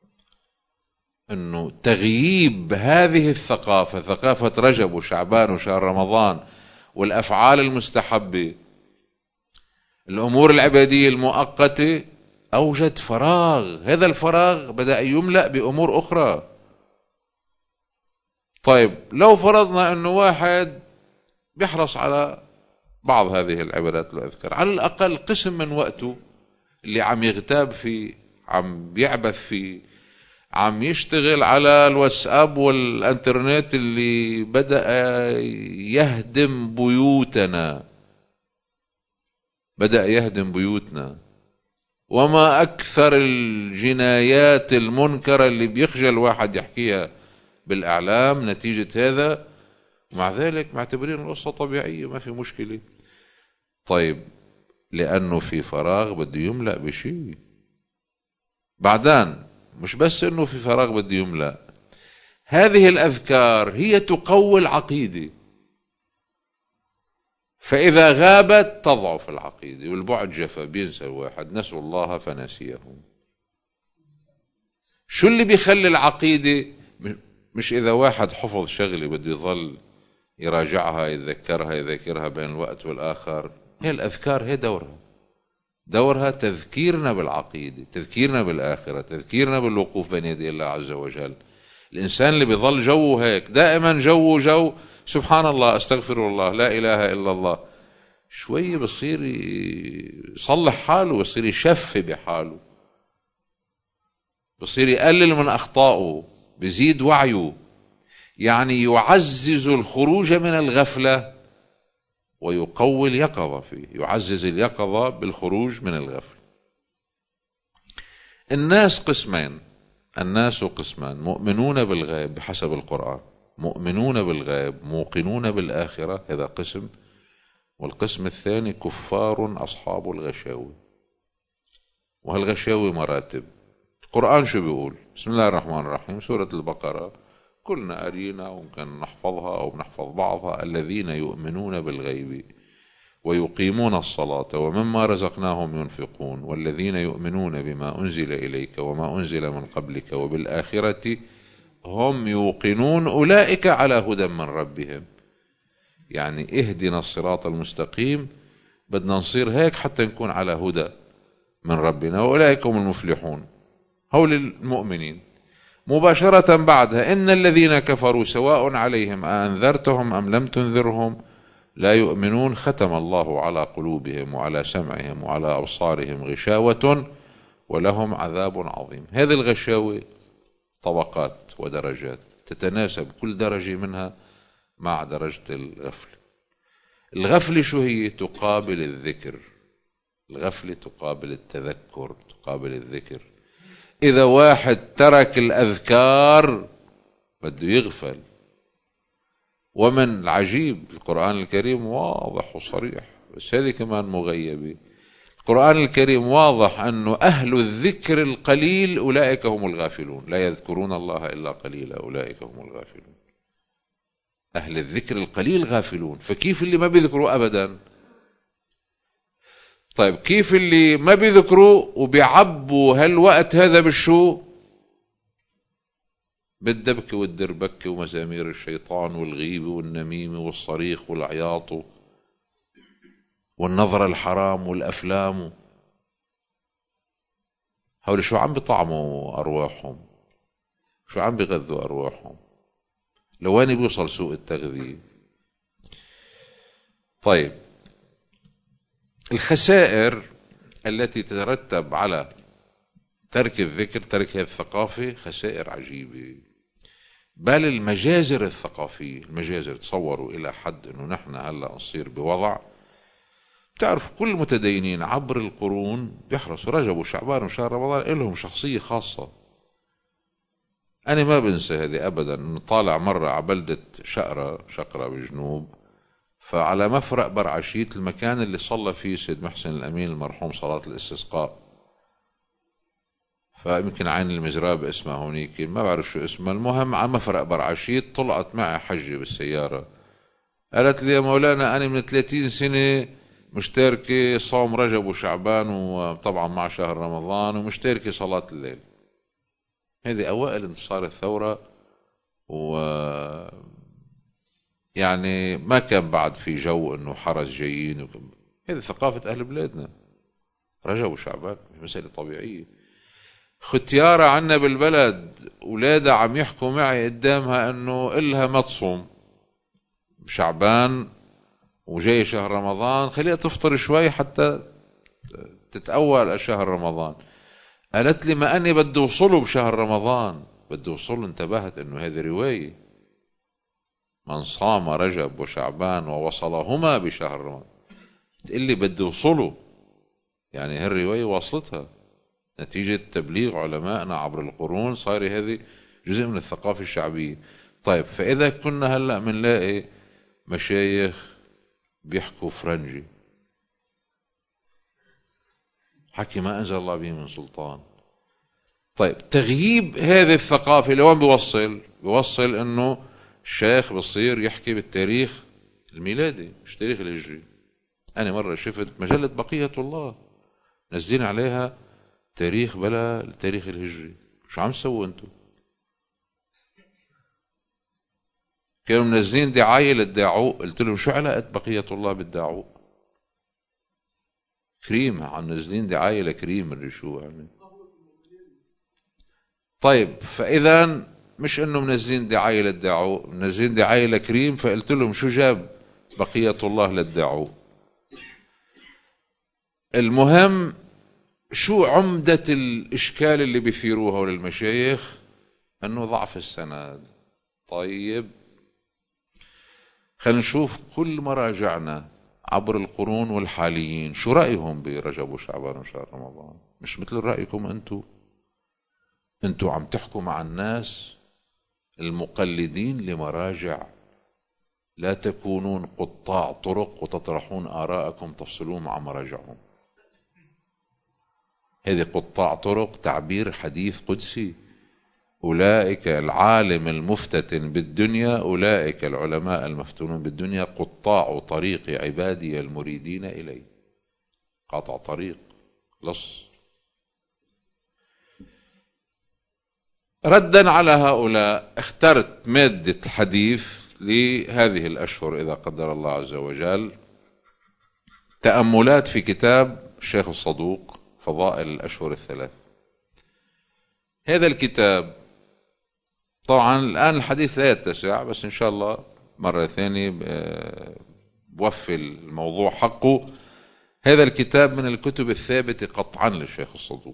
انه تغييب هذه الثقافة، ثقافة رجب وشعبان وشهر رمضان والأفعال المستحبة، الأمور العبادية المؤقتة، أوجد فراغ. هذا الفراغ بدأ يملأ بأمور أخرى. طيب لو فرضنا أنه واحد بيحرص على بعض هذه العبادات والأذكار، على الأقل قسم من وقته اللي عم يغتاب فيه، عم بيعبث فيه، عم يشتغل على الواتساب والانترنت اللي بدأ يهدم بيوتنا، بدأ يهدم بيوتنا. وما أكثر الجنايات المنكرة اللي بيخجل الواحد يحكيها بالإعلام نتيجة هذا، ومع ذلك معتبرين القصة طبيعية ما في مشكلة. طيب لأنه في فراغ بده يملأ بشيء. بعدين مش بس أنه في فراغ بده يملأ، هذه الأذكار هي تقوي العقيدة، فإذا غابت تضعف العقيدة والبعد جفا، بينسى الواحد، نسوا الله فنسيهم. شو اللي بيخلي العقيدة؟ مش إذا واحد حفظ شغلة بده يظل يراجعها يتذكرها يذكرها بين الوقت والآخر. هي الأذكار هي دورها دورها تذكيرنا بالعقيدة، تذكيرنا بالآخرة، تذكيرنا بالوقوف بين يدي الله عز وجل. الإنسان اللي بيظل جوه هيك دائما، جو جو سبحان الله، استغفر الله، لا إله إلا الله، شوي بصير يصلح حاله، بصير يشف بحاله، بصير يقلل من أخطائه، بزيد وعيه. يعني يعزز الخروج من الغفلة ويقوي اليقظة فيه، يعزز اليقظة بالخروج من الغفلة. الناس قسمين، الناس قسمان: مؤمنون بالغيب بحسب القرآن، مؤمنون بالغيب موقنون بالآخرة، هذا قسم. والقسم الثاني كفار أصحاب الغشاوي. وهالغشاوي مراتب. القرآن شو بيقول؟ بسم الله الرحمن الرحيم، سورة البقرة كلنا قرينا وممكن نحفظها أو نحفظ بعضها: الذين يؤمنون بالغيب ويقيمون الصلاة ومما رزقناهم ينفقون والذين يؤمنون بما أنزل إليك وما أنزل من قبلك وبالآخرة هم يوقنون أولئك على هدى من ربهم. يعني اهدنا الصراط المستقيم، بدنا نصير هيك حتى نكون على هدى من ربنا، وأولئك هم المفلحون. هول المؤمنين. مباشرة بعدها: إن الذين كفروا سواء عليهم أأنذرتهم أم لم تنذرهم لا يؤمنون ختم الله على قلوبهم وعلى سمعهم وعلى أبصارهم غشاوة ولهم عذاب عظيم. هذه الغشاوة طبقات ودرجات، تتناسب كل درجة منها مع درجة الغفلة. الغفلة شو هي؟ تقابل الذكر. الغفلة تقابل التذكر، تقابل الذكر. إذا واحد ترك الأذكار بده يغفل. ومن العجيب القرآن الكريم واضح وصريح، بس هذه كمان مغيبة. القرآن الكريم واضح أنه أهل الذكر القليل أولئك هم الغافلون، لا يذكرون الله إلا قليلا، أولئك هم الغافلون. أهل الذكر القليل غافلون، فكيف اللي ما بيذكروا أبدا؟ طيب كيف اللي ما بيذكروا وبيعبوا هالوقت هذا بالشو؟ بالدبكة والدربكة ومزامير الشيطان والغيبة والنميمة والصريخ والعياط والنظر الحرام والأفلام. هؤلاء شو عم بيطعموا أرواحهم؟ شو عم بيغذوا أرواحهم؟ لوين بيوصل سوء التغذية؟ طيب، الخسائر التي تترتب على ترك الذكر، ترك هذه الثقافة، خسائر عجيبة. بل المجازر الثقافية، المجازر، تصوروا إلى حد أنه نحن هلأ نصير بوضع، بتعرف كل المتدينين عبر القرون بيحرصوا رجب وشعبان وشهر رمضان لهم شخصية خاصة. أنا ما بنسى هذه أبدا. طالع مرة على بلدة شقرة شقرة بالجنوب، فعلى مفرق برعشيت، المكان اللي صلى فيه سيد محسن الأمين المرحوم صلاة الاستسقاء، فيمكن عين المجراب اسمها هونيك، ما بعرف شو اسمها. المهم على مفرق برعشيت طلعت معي حجة بالسيارة، قالت لي يا مولانا أنا من ثلاثين سنة مشتركة صوم رجب وشعبان، وطبعا مع شهر رمضان، ومشتركة صلاة الليل. هذه أوائل انتصار الثورة، و يعني ما كان بعد في جو انه حرس جايين وكم. هذه ثقافة اهل بلادنا، رجب وشعبان مسألة طبيعية. ختيارة عنا بالبلد اولادها عم يحكوا معي قدامها انه إلها ما تصوم بشعبان وجاي شهر رمضان، خليها تفطر شوي حتى تتأول شهر رمضان. قالت لي ما اني بدي اوصله بشهر رمضان، بدي اوصله. انتبهت انه هذه رواية، من صام رجب وشعبان ووصلهما بشهر رمضان. تقلي بدي وصله، يعني هالرواية واصلتها نتيجة تبليغ علمائنا عبر القرون. صار هذه جزء من الثقافة الشعبية. طيب، فإذا كنا هلأ منلاقي مشايخ بيحكوا فرنجي، حكي ما أنزل الله به من سلطان. طيب، تغييب هذه الثقافة لوين بيوصل؟ بيوصل انه الشيخ بصير يحكي بالتاريخ الميلادي مش تاريخ الهجري. انا مرة شفت مجلة بقية الله نزلين عليها تاريخ بلا التاريخ الهجري. شو عم تسووا انتم؟ كانوا منزلين دعاية للداعوق، قلت لهم شو علاقة بقية الله بالداعوق؟ كريم، عم نزلين دعاية لكريم اللي شو يعني. طيب، فإذا مش انه منزلين دعاية للداعوق، منزلين دعاية لكريم. فقلت لهم شو جاب بقية الله للداعوق؟ المهم، شو عمدة الإشكال اللي بيثيروها للمشايخ؟ أنه ضعف السند. طيب، خلينا نشوف كل مراجعنا عبر القرون والحاليين شو رأيهم برجب وشعبان وشهر رمضان. مش مثل رأيكم أنتو. أنتو عم تحكوا مع الناس المقلدين لمراجع، لا تكونون قطاع طرق وتطرحون آراءكم تفصلون مع مراجعهم. هذه قطاع طرق تعبير حديث قدسي. أولئك العالم المفتتن بالدنيا، أولئك العلماء المفتونون بالدنيا، قطاع طريق عبادي المريدين إليه. قطع طريق لص. ردا على هؤلاء اخترت مادة الحديث لهذه الأشهر إذا قدر الله عز وجل، تأملات في كتاب الشيخ الصدوق فضائل الأشهر الثلاث. هذا الكتاب طبعا الآن الحديث لا يتسع، بس إن شاء الله مرة ثانية بوفي الموضوع حقه. هذا الكتاب من الكتب الثابتة قطعا للشيخ الصدوق.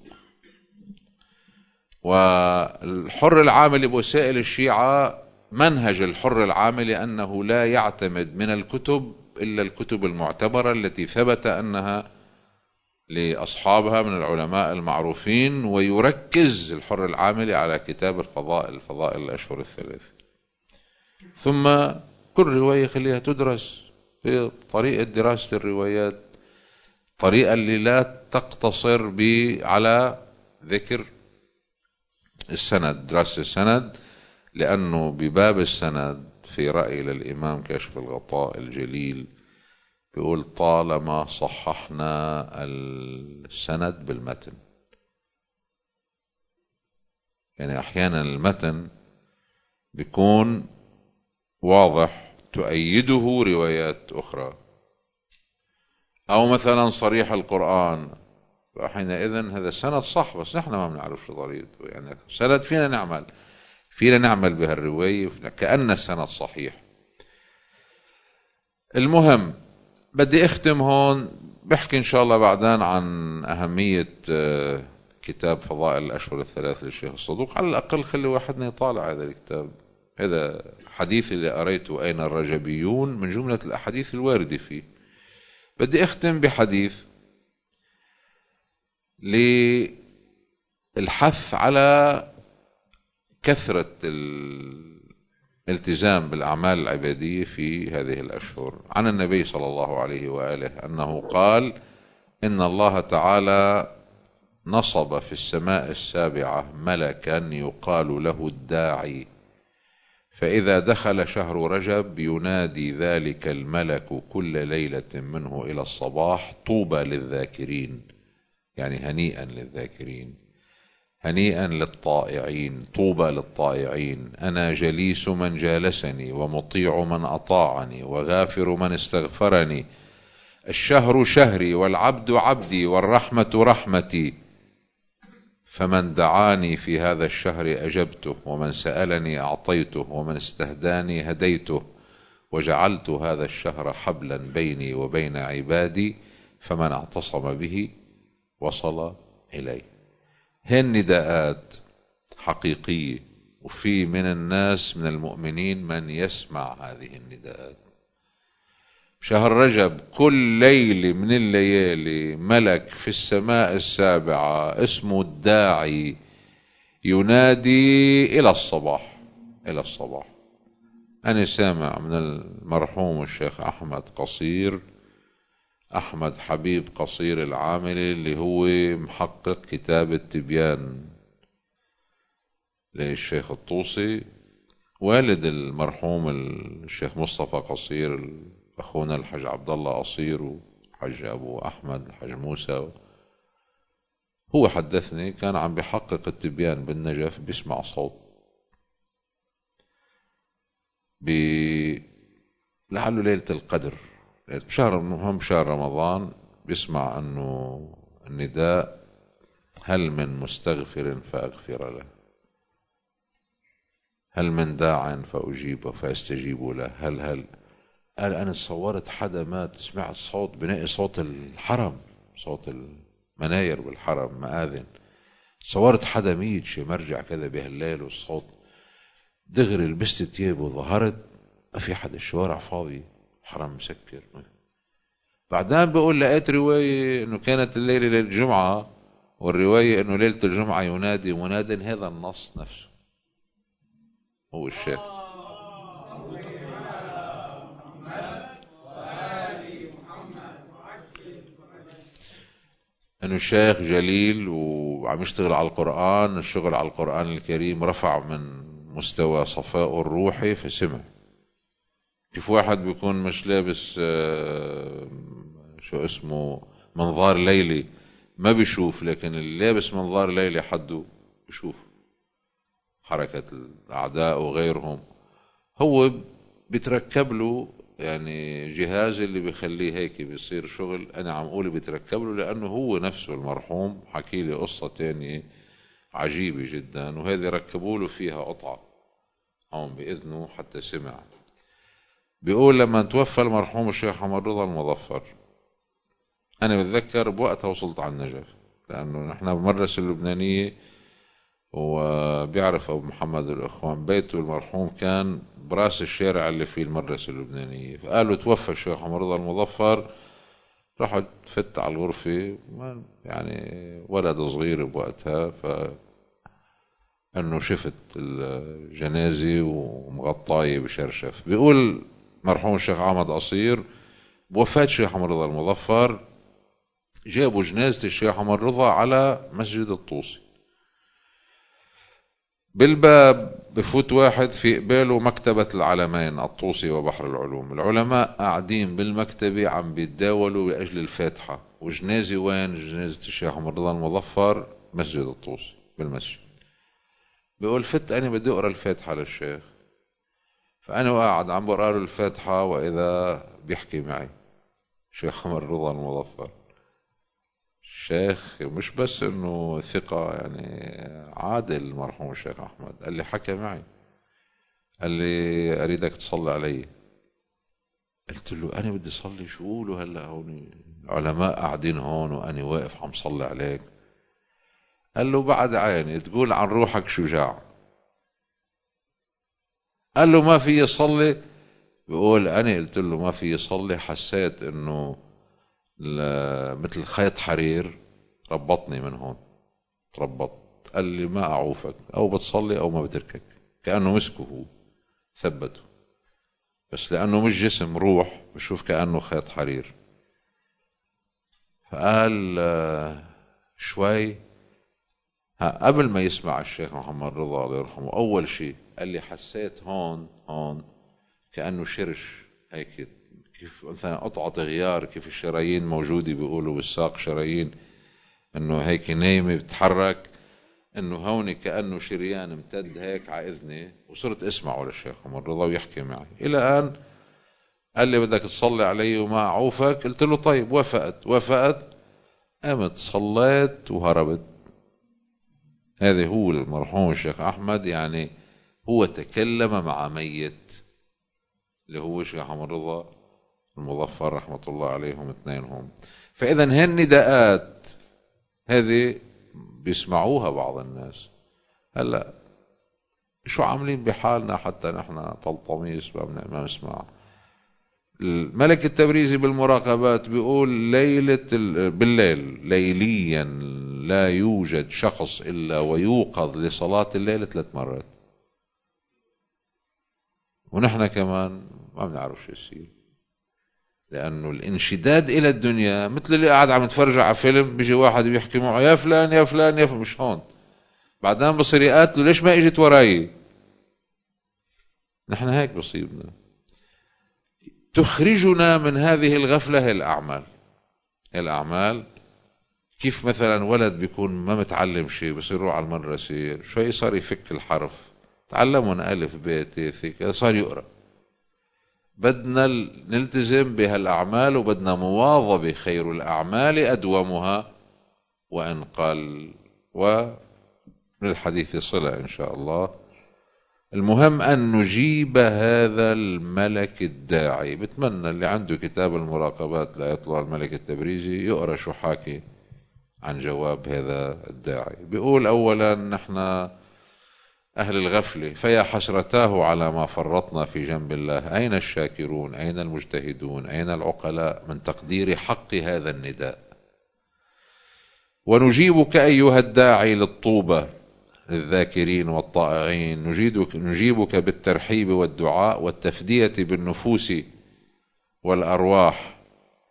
والحر العامل بوسائل الشيعة منهج الحر العامل أنه لا يعتمد من الكتب إلا الكتب المعتبرة التي ثبت أنها لأصحابها من العلماء المعروفين، ويركز الحر العامل على كتاب الفضائل، فضائل الأشهر الثلاث. ثم كل رواية خليها تدرس بطريقة دراسة الروايات، طريقة اللي لا تقتصر على ذكر السند، دراسة السند، لأنه بباب السند في رأي للإمام كاشف الغطاء الجليل بيقول طالما صححنا السند بالمتن. يعني أحيانا المتن بيكون واضح تؤيده روايات أخرى، أو مثلا صريح القرآن، فحينئذ هذا السند صح بس نحن ما بنعرف شو طريقته. يعني سند فينا نعمل فينا نعمل بهالرواية كأن السند صحيح. المهم بدي اختم هون، بحكي ان شاء الله بعدين عن اهمية كتاب فضائل الاشهر الثلاث للشيخ الصدوق. على الاقل خلي واحدنا يطالع هذا الكتاب. هذا حديث اللي قريته اين الرجبيون من جملة الاحاديث الواردة فيه. بدي اختم بحديث للحث على كثرة الالتزام بالأعمال العبادية في هذه الأشهر، عن النبي صلى الله عليه وآله أنه قال: إن الله تعالى نصب في السماء السابعة ملكا يقال له الداعي، فإذا دخل شهر رجب ينادي ذلك الملك كل ليلة منه إلى الصباح: طوبى للذاكرين، يعني هنيئا للذاكرين، هنيئا للطائعين، طوبى للطائعين، أنا جليس من جالسني ومطيع من أطاعني وغافر من استغفرني، الشهر شهري والعبد عبدي والرحمة رحمتي، فمن دعاني في هذا الشهر أجبته، ومن سألني أعطيته، ومن استهداني هديته، وجعلت هذا الشهر حبلا بيني وبين عبادي، فمن اعتصم به وصل إليه. هن نداءات حقيقية، وفي من الناس من المؤمنين من يسمع هذه النداءات. شهر رجب كل ليلة من الليالي ملك في السماء السابعة اسمه الداعي ينادي إلى الصباح، إلى الصباح. أنا سامع من المرحوم الشيخ أحمد قصير، أحمد حبيب قصير العاملي، اللي هو محقق كتاب التبيان للشيخ الطوسي، والد المرحوم الشيخ مصطفى قصير، أخونا الحج عبد الله قصير، وحج أبو أحمد الحج موسى. هو حدثني كان عم بيحقق التبيان بالنجف، بيسمع صوت بي... لعله ليلة القدر، بشهر مهم شهر رمضان، بيسمع أنه النداء: هل من مستغفر فأغفر له، هل من داع فأجيبه فأستجيب له، هل هل قال أنا تصورت حدا مات، سمعت صوت بناء صوت الحرم، صوت المناير بالحرم مآذن، تصورت حدا ميت شي مرجع كذا بهالليل، والصوت دغري لبست تياب وظهرت ما في حدا، الشوارع فاضي، حرم مسكر. بعدين بقول لقيت رواية انه كانت الليلة ليلة الجمعة، والرواية انه ليلة الجمعة ينادي مناد. هذا النص نفسه هو الشيخ انه الشيخ جليل وعم يشتغل على القرآن، الشغل على القرآن الكريم رفع من مستوى صفاء الروحي، فسمع كيف واحد بيكون مش لابس آه شو اسمه منظار ليلي ما بيشوف، لكن اللي لابس منظار ليلي حده بيشوف حركة الأعداء وغيرهم. هو بيتركب له يعني جهاز اللي بيخليه هيك بيصير شغل. أنا عم أقول بيتركب له لأنه هو نفسه المرحوم حكي لي قصة تانية عجيبة جدا، وهذه ركبوا له فيها قطعة هون بإذنه حتى سمع. بيقول لما توفى المرحوم الشيخ محمد رضا المظفر، أنا بتذكر بوقتها وصلت على النجف، لأنه نحن بالمدرسة اللبنانية وبيعرف أبو محمد الأخوان بيته المرحوم كان براس الشارع اللي فيه المدرسة اللبنانية. فقالوا توفى الشيخ محمد رضا المظفر، رحت فت على الغرفة، يعني ولد صغير بوقتها، فأنه شفت الجنازة ومغطاية بشرشف. بيقول مرحوم الشيخ عمد قصير بوفاة الشيخ محمد رضا المظفر جابوا جنازة الشيخ محمد رضا على مسجد الطوسي، بالباب بفوت واحد في قباله مكتبة العلمين الطوسي وبحر العلوم، العلماء قاعدين بالمكتبة عم بيتداولوا لأجل الفاتحة، وجنازة وين؟ جنازة الشيخ محمد رضا المظفر مسجد الطوسي بالمسجد. بيقول فت أنا بدي أقرأ الفاتحة للشيخ، فأنا قاعد عم بقرأ له الفاتحة وإذا بيحكي معي الشيخ محمد رضا المظفر. الشيخ مش بس انه ثقة، يعني عادل مرحوم الشيخ احمد، قال لي حكى معي، قال لي اريدك تصلي علي. قلت له انا بدي اصلي، شو قولوا هلا هون علماء قاعدين هون وانا واقف عم صلي عليك؟ قال له بعد عيني، تقول عن روحك شجاع. قال له ما في يصلي؟ بيقول انا قلت له ما في يصلي، حسيت انه مثل خيط حرير ربطني من هون، تربط. قال لي ما اعوفك، او بتصلي او ما بتركك، كأنه مسكه هو ثبته، بس لأنه مش جسم روح بشوف كأنه خيط حرير. فقال شوي قبل ما يسمع الشيخ محمد رضا الله يرحمه، أول شيء قال لي حسيت هون هون كأنه شرش هيك، كيف مثلا قطعة غيار، كيف الشرايين موجودة بيقولوا بالساق شرايين انه هيك نايمة بتتحرك، انه هون كأنه شريان امتد هيك على اذني، وصرت اسمعه للشيخ محمد رضا ويحكي معي الى ان قال لي بدك تصلي علي وما اعوفك. قلت له طيب، وافقت وافقت قمت صليت وهربت. هذا هو المرحوم الشيخ احمد، يعني هو تكلم مع ميت، اللي هو الشيخ محمد رضا المظفر رحمة الله عليهم اثنينهم. فاذا هن نداءات هذه بيسمعوها بعض الناس. هلا شو عاملين بحالنا حتى نحن طلطميس ما نسمع؟ الملك التبريزي بالمراقبات بيقول ليلة بالليل ليليا لا يوجد شخص إلا ويوقظ لصلاة الليل ثلاث مرات، ونحن كمان ما بنعرف شو يصير، لأنه الانشداد إلى الدنيا مثل اللي قاعد عم يتفرج على فيلم، بيجي واحد بيحكي معه يا فلان يا فلان يا فلان، مش هون، بعدين بصير يقاتله ليش ما اجت وراي. نحن هيك بصيبنا، تخرجنا من هذه الغفلة الأعمال. الأعمال كيف مثلا ولد بيكون ما متعلم شيء، بصير يروح على المدرسة شوي صار يفك الحرف، تعلمون ألف ب ت ث، صار يقرأ. بدنا نلتزم بهالأعمال، وبدنا مواظبة، خير الأعمال أدومها وإن قل، وللحديث صلة إن شاء الله. المهم أن نجيب هذا الملك الداعي. بتمنى اللي عنده كتاب المراقبات لا يطلع الملك التبريزي يقرأ شو حاكي عن جواب هذا الداعي. بيقول أولا نحن أهل الغفلة فيا حسرتاه على ما فرطنا في جنب الله، أين الشاكرون، أين المجتهدون، أين العقلاء من تقدير حق هذا النداء؟ ونجيبك أيها الداعي للطوبة للذاكرين والطائعين، نجيبك, نجيبك بالترحيب والدعاء والتفدية بالنفوس والأرواح.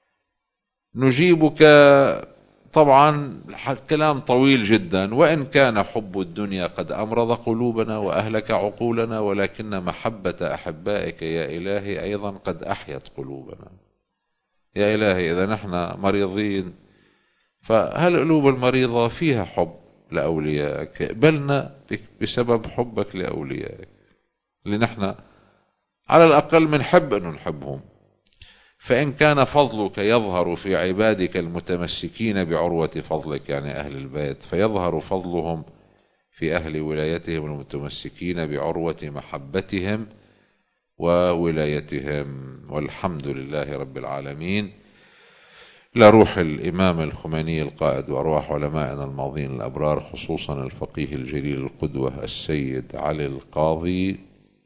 نجيبك طبعا كلام طويل جدا، وإن كان حب الدنيا قد أمرض قلوبنا وأهلك عقولنا، ولكن محبة أحبائك يا إلهي أيضا قد أحيت قلوبنا. يا إلهي إذا نحن مريضين، فهالقلوب المريضة فيها حب لأوليائك، اقبلنا بسبب حبك لأوليائك، اللي نحن على الأقل منحب أن نحبهم. فإن كان فضلك يظهر في عبادك المتمسكين بعروة فضلك، يعني أهل البيت، فيظهر فضلهم في أهل ولايتهم المتمسكين بعروة محبتهم وولايتهم. والحمد لله رب العالمين. لروح الإمام الخميني القائد وأرواح علمائنا الماضين الأبرار، خصوصا الفقيه الجليل القدوة السيد علي القاضي،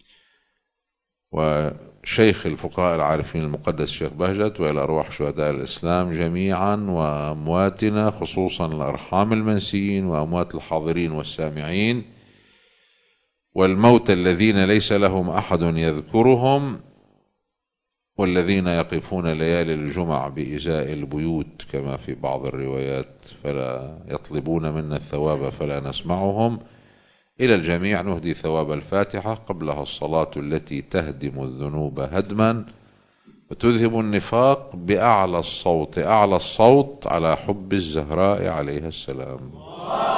وشيخ الفقهاء العارفين المقدس الشيخ بهجت، وإلى أرواح شهداء الإسلام جميعا، وأمواتنا خصوصا الأرحام المنسيين وأموات الحاضرين والسامعين، والموت الذين ليس لهم أحد يذكرهم، والذين يقفون ليالي الجمع بإزاء البيوت كما في بعض الروايات فلا يطلبون منا الثواب فلا نسمعهم. إلى الجميع نهدي ثواب الفاتحة قبلها الصلاة التي تهدم الذنوب هدما وتذهب النفاق بأعلى الصوت، أعلى الصوت على حب الزهراء عليها السلام.